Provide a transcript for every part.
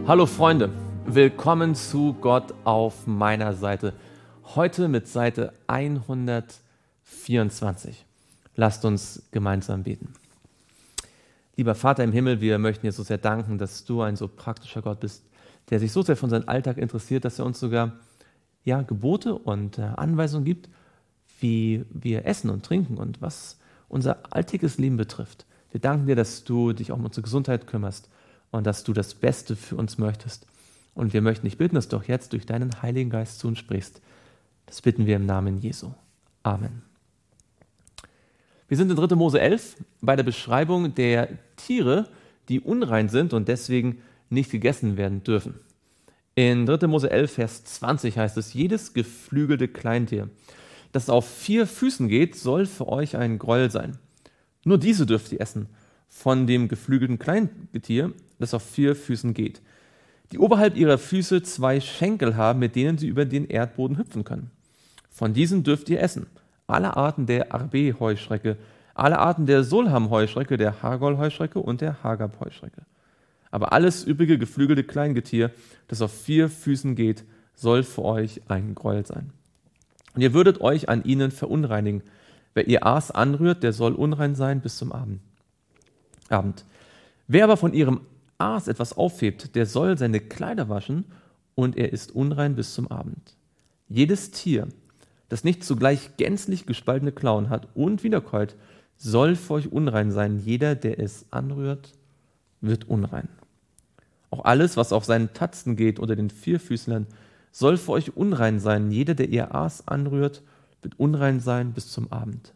Hallo Freunde, willkommen zu Gott auf meiner Seite. Heute mit Seite 124. Lasst uns gemeinsam beten. Lieber Vater im Himmel, wir möchten dir so sehr danken, dass du ein so praktischer Gott bist, der sich so sehr für unseren Alltag interessiert, dass er uns sogar Gebote und Anweisungen gibt, wie wir essen und trinken und was unser alltägliches Leben betrifft. Wir danken dir, dass du dich auch um unsere Gesundheit kümmerst und dass du das Beste für uns möchtest. Und wir möchten dich bitten, dass du auch jetzt durch deinen Heiligen Geist zu uns sprichst. Das bitten wir im Namen Jesu. Amen. Wir sind in 3. Mose 11 bei der Beschreibung der Tiere, die unrein sind und deswegen nicht gegessen werden dürfen. In 3. Mose 11, Vers 20 heißt es, jedes geflügelte Kleintier, das auf 4 Füßen geht, soll für euch ein Gräuel sein. Nur diese dürft ihr essen, von dem geflügelten Kleingetier, das auf 4 Füßen geht, die oberhalb ihrer Füße 2 Schenkel haben, mit denen sie über den Erdboden hüpfen können. Von diesen dürft ihr essen, alle Arten der Arbe-Heuschrecke, alle Arten der Solham-Heuschrecke, der Hargol-Heuschrecke und der Hagab-Heuschrecke. Aber alles übrige geflügelte Kleingetier, das auf 4 Füßen geht, soll für euch ein Gräuel sein. Und ihr würdet euch an ihnen verunreinigen. Wer ihr Aas anrührt, der soll unrein sein bis zum Abend. Wer aber von ihrem Aas etwas aufhebt, der soll seine Kleider waschen und er ist unrein bis zum Abend. Jedes Tier, das nicht zugleich gänzlich gespaltene Klauen hat und wiederkäut, soll für euch unrein sein. Jeder, der es anrührt, wird unrein. Auch alles, was auf seinen Tatzen geht unter den 4füßlern, soll für euch unrein sein. Jeder, der ihr Aas anrührt, wird unrein sein bis zum Abend.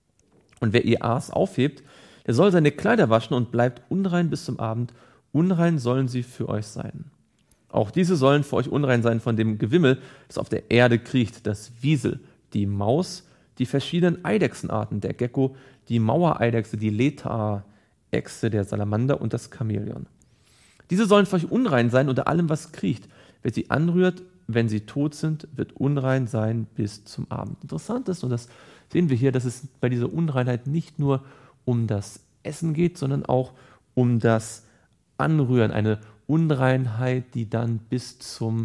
Und wer ihr Aas aufhebt, der soll seine Kleider waschen und bleibt unrein bis zum Abend. Unrein sollen sie für euch sein. Auch diese sollen für euch unrein sein von dem Gewimmel, das auf der Erde kriecht, das Wiesel, die Maus, die verschiedenen Eidechsenarten, der Gecko, die Mauereidechse, die Leta-Echse, der Salamander und das Chamäleon. Diese sollen für euch unrein sein unter allem, was kriecht. Wer sie anrührt, wenn sie tot sind, wird unrein sein bis zum Abend. Interessant ist, und das sehen wir hier, dass es bei dieser Unreinheit nicht nur um das Essen geht, sondern auch um das Anrühren. Eine Unreinheit, die dann bis zum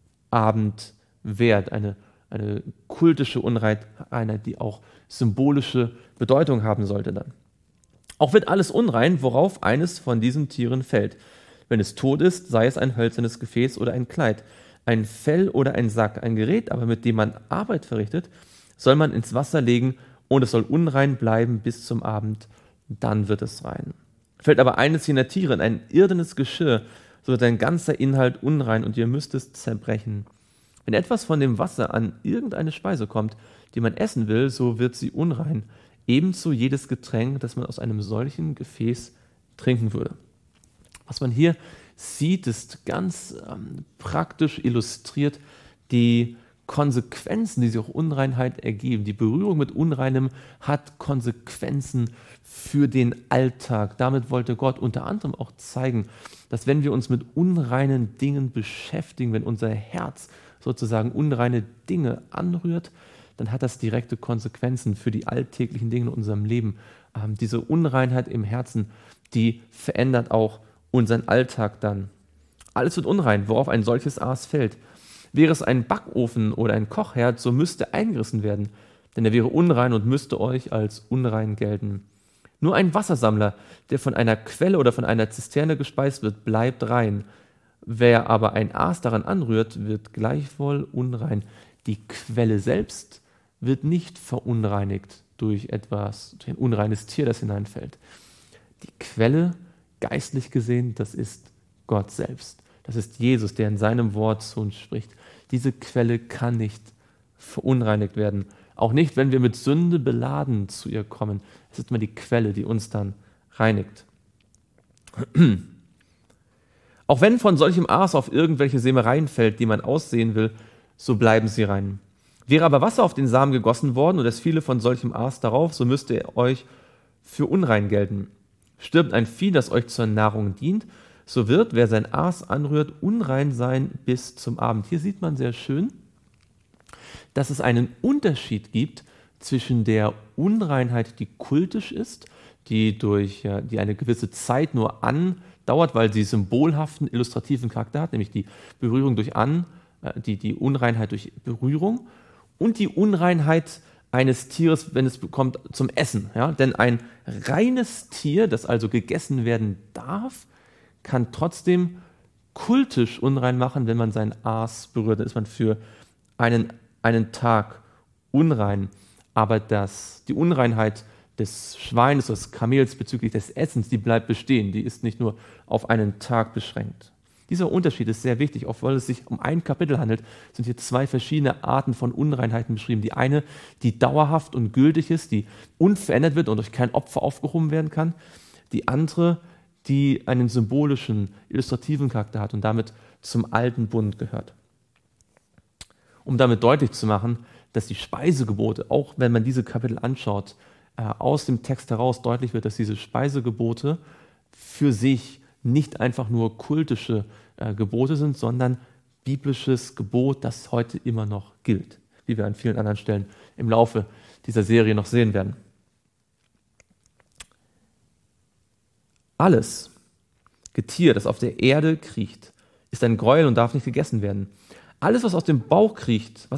Abend währt. Eine kultische Unreinheit, die auch symbolische Bedeutung haben sollte dann. Auch wird alles unrein, worauf eines von diesen Tieren fällt. Wenn es tot ist, sei es ein hölzernes Gefäß oder ein Kleid, ein Fell oder ein Sack, ein Gerät, aber mit dem man Arbeit verrichtet, soll man ins Wasser legen und es soll unrein bleiben bis zum Abend, dann wird es rein. Fällt aber eines jener Tiere in ein irdenes Geschirr, so wird ein ganzer Inhalt unrein und ihr müsst es zerbrechen. Wenn etwas von dem Wasser an irgendeine Speise kommt, die man essen will, so wird sie unrein. Ebenso jedes Getränk, das man aus einem solchen Gefäß trinken würde. Was man hier sieht, ist ganz praktisch illustriert die Konsequenzen, die sich auch Unreinheit ergeben. Die Berührung mit Unreinem hat Konsequenzen für den Alltag. Damit wollte Gott unter anderem auch zeigen, dass wenn wir uns mit unreinen Dingen beschäftigen, wenn unser Herz sozusagen unreine Dinge anrührt, dann hat das direkte Konsequenzen für die alltäglichen Dinge in unserem Leben. Diese Unreinheit im Herzen, die verändert auch unseren Alltag dann. Alles wird unrein, worauf ein solches Aas fällt. Wäre es ein Backofen oder ein Kochherd, so müsste eingerissen werden, denn er wäre unrein und müsste euch als unrein gelten. Nur ein Wassersammler, der von einer Quelle oder von einer Zisterne gespeist wird, bleibt rein. Wer aber ein Aas daran anrührt, wird gleichwohl unrein. Die Quelle selbst wird nicht verunreinigt durch ein unreines Tier, das hineinfällt. Die Quelle, geistlich gesehen, das ist Gott selbst. Das ist Jesus, der in seinem Wort zu uns spricht. Diese Quelle kann nicht verunreinigt werden. Auch nicht, wenn wir mit Sünde beladen zu ihr kommen. Es ist immer die Quelle, die uns dann reinigt. Auch wenn von solchem Aas auf irgendwelche Sämereien fällt, die man aussehen will, so bleiben sie rein. Wäre aber Wasser auf den Samen gegossen worden und es fiele von solchem Aas darauf, so müsste er euch für unrein gelten. Stirbt ein Vieh, das euch zur Nahrung dient, so wird, wer sein Aas anrührt, unrein sein bis zum Abend. Hier sieht man sehr schön, dass es einen Unterschied gibt zwischen der Unreinheit, die kultisch ist, die eine gewisse Zeit nur dauert, weil sie symbolhaften, illustrativen Charakter hat, nämlich die Berührung die Unreinheit durch Berührung und die Unreinheit eines Tieres, wenn es kommt zum Essen. Ja? Denn ein reines Tier, das also gegessen werden darf, kann trotzdem kultisch unrein machen, wenn man sein Aas berührt. Dann ist man für einen Tag unrein. Aber die Unreinheit des Schweines oder des Kamels bezüglich des Essens, die bleibt bestehen. Die ist nicht nur auf einen Tag beschränkt. Dieser Unterschied ist sehr wichtig, auch weil es sich um ein Kapitel handelt, sind hier zwei verschiedene Arten von Unreinheiten beschrieben. Die eine, die dauerhaft und gültig ist, die unverändert wird und durch kein Opfer aufgehoben werden kann. Die andere, die einen symbolischen, illustrativen Charakter hat und damit zum alten Bund gehört. Um damit deutlich zu machen, dass die Speisegebote, auch wenn man diese Kapitel anschaut, aus dem Text heraus deutlich wird, dass diese Speisegebote für sich nicht einfach nur kultische Gebote sind, sondern biblisches Gebot, das heute immer noch gilt, wie wir an vielen anderen Stellen im Laufe dieser Serie noch sehen werden. Alles Getier, das auf der Erde kriecht, ist ein Gräuel und darf nicht gegessen werden. Alles, was auf dem Bauch kriecht,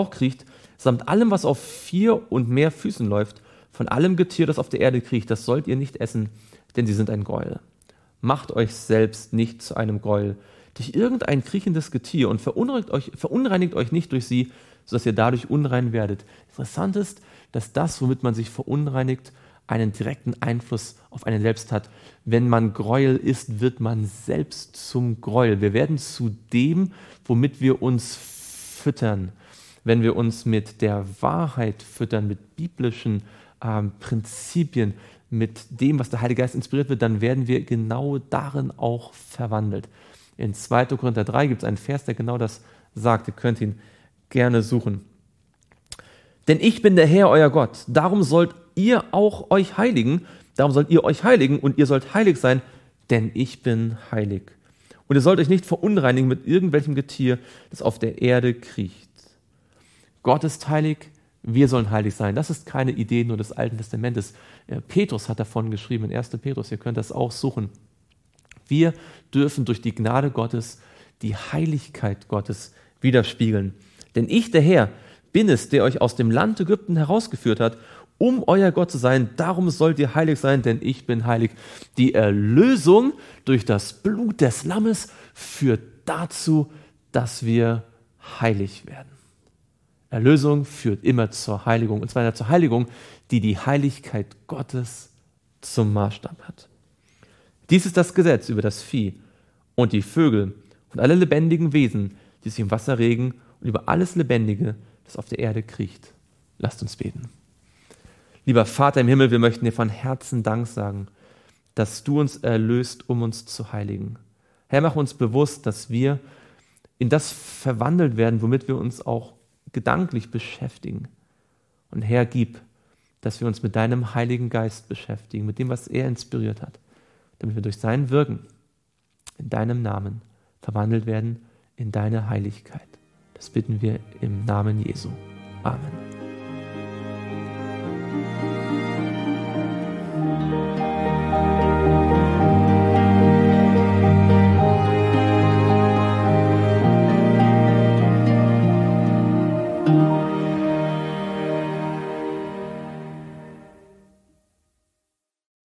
samt allem, was auf 4 und mehr Füßen läuft, von allem Getier, das auf der Erde kriecht, das sollt ihr nicht essen, denn sie sind ein Gräuel. Macht euch selbst nicht zu einem Gräuel durch irgendein kriechendes Getier und verunreinigt euch nicht durch sie, sodass ihr dadurch unrein werdet. Interessant ist, dass das, womit man sich verunreinigt, einen direkten Einfluss auf einen selbst hat. Wenn man Gräuel isst, wird man selbst zum Gräuel. Wir werden zu dem, womit wir uns füttern. Wenn wir uns mit der Wahrheit füttern, mit biblischen Prinzipien, mit dem, was der Heilige Geist inspiriert wird, dann werden wir genau darin auch verwandelt. In 2. Korinther 3 gibt es einen Vers, der genau das sagt. Ihr könnt ihn gerne suchen. Denn ich bin der Herr, euer Gott. Darum sollt ihr euch heiligen und ihr sollt heilig sein, denn ich bin heilig. Und ihr sollt euch nicht verunreinigen mit irgendwelchem Getier, das auf der Erde kriecht. Gott ist heilig, wir sollen heilig sein. Das ist keine Idee nur des Alten Testamentes. Petrus hat davon geschrieben, in 1. Petrus, ihr könnt das auch suchen. Wir dürfen durch die Gnade Gottes die Heiligkeit Gottes widerspiegeln. Denn ich, der Herr, bin es, der euch aus dem Land Ägypten herausgeführt hat, um euer Gott zu sein. Darum sollt ihr heilig sein, denn ich bin heilig. Die Erlösung durch das Blut des Lammes führt dazu, dass wir heilig werden. Erlösung führt immer zur Heiligung, und zwar zur Heiligung, die die Heiligkeit Gottes zum Maßstab hat. Dies ist das Gesetz über das Vieh und die Vögel und alle lebendigen Wesen, die sich im Wasser regen, und über alles Lebendige, das auf der Erde kriecht. Lasst uns beten. Lieber Vater im Himmel, wir möchten dir von Herzen Dank sagen, dass du uns erlöst, um uns zu heiligen. Herr, mach uns bewusst, dass wir in das verwandelt werden, womit wir uns auch gedanklich beschäftigen. Und Herr, gib, dass wir uns mit deinem Heiligen Geist beschäftigen, mit dem, was er inspiriert hat, damit wir durch sein Wirken in deinem Namen verwandelt werden in deine Heiligkeit. Das bitten wir im Namen Jesu. Amen.